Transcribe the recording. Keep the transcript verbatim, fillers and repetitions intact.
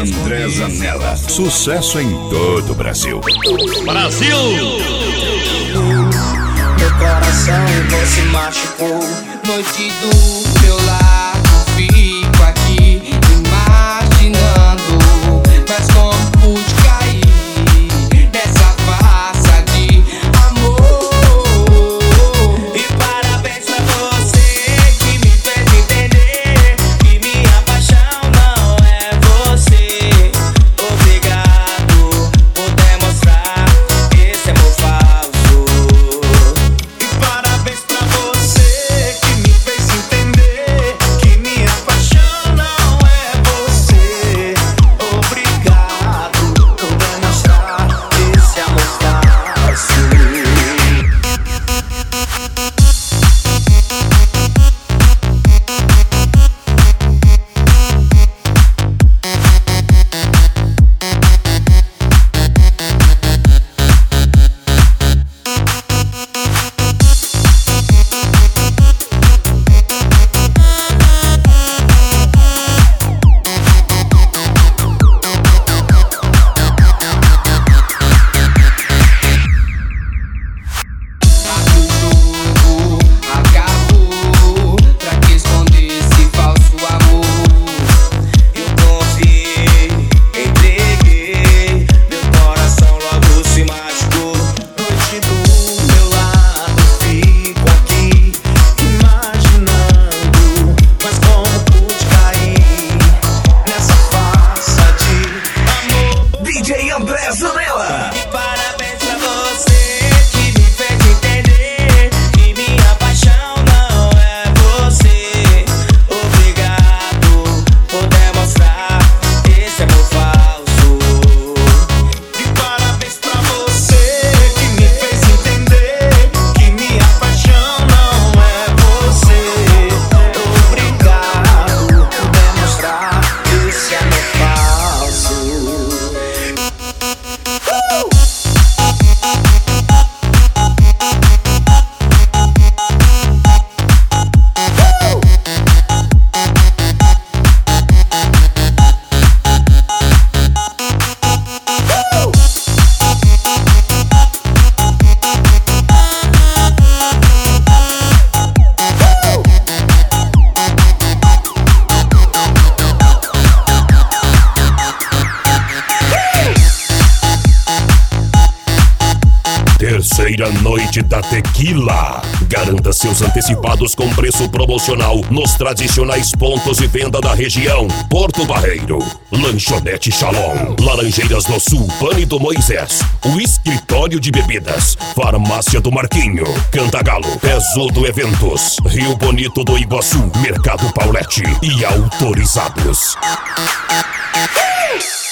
André Zanella. Sucesso em todo o Brasil. Brasil! Meu coração você machucou. Noite do meu lado, fico aqui imaginando. Mas como pude cair nessa farsa de amor? E parabéns pra você que me fez entender que minha paixão não é você. Obrigado por demonstrar esse amor falso. E parabéns pra você que me fez entender que minha paixão não é você. Obrigado por demonstrar esse amor falso. Acabou, pra que esconder esse falso amor? Eu confiei, entreguei, meu coração logo se machucou. Noite do meu lado, fico aqui imaginando. Mas como pude cair nessa farsa de amor? D J André Zanella. E parabéns pra você que me fez entender que minha paixão não é você. Obrigado por demonstrar esse amor falso. E parabéns pra você que me fez entender que minha paixão não é você. Obrigado por demonstrar esse amor falso. Terceira noite da Tequila. Garanta seus antecipados com preço promocional nos tradicionais pontos de venda da região. Porto Barreiro, Lanchonete Shalom, Laranjeiras do Sul, Pane do Moisés, o Escritório de Bebidas, Farmácia do Marquinho, Cantagalo, Pesudo Eventos, Rio Bonito do Iguaçu, Mercado Paulette e Autorizados.